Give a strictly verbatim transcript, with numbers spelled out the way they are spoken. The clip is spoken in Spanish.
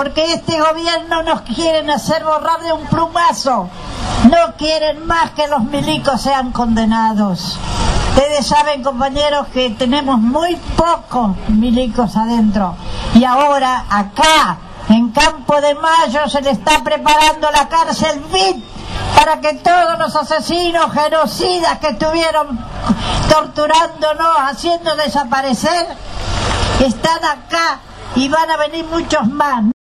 porque este gobierno nos quieren hacer borrar de un plumazo. No quieren más que los milicos sean condenados. Ustedes saben, compañeros, que tenemos muy pocos milicos adentro. Y ahora, acá, en Campo de Mayo, se le está preparando la cárcel V I P para que todos los asesinos, genocidas que estuvieron torturándonos, haciendo desaparecer, están acá y van a venir muchos más.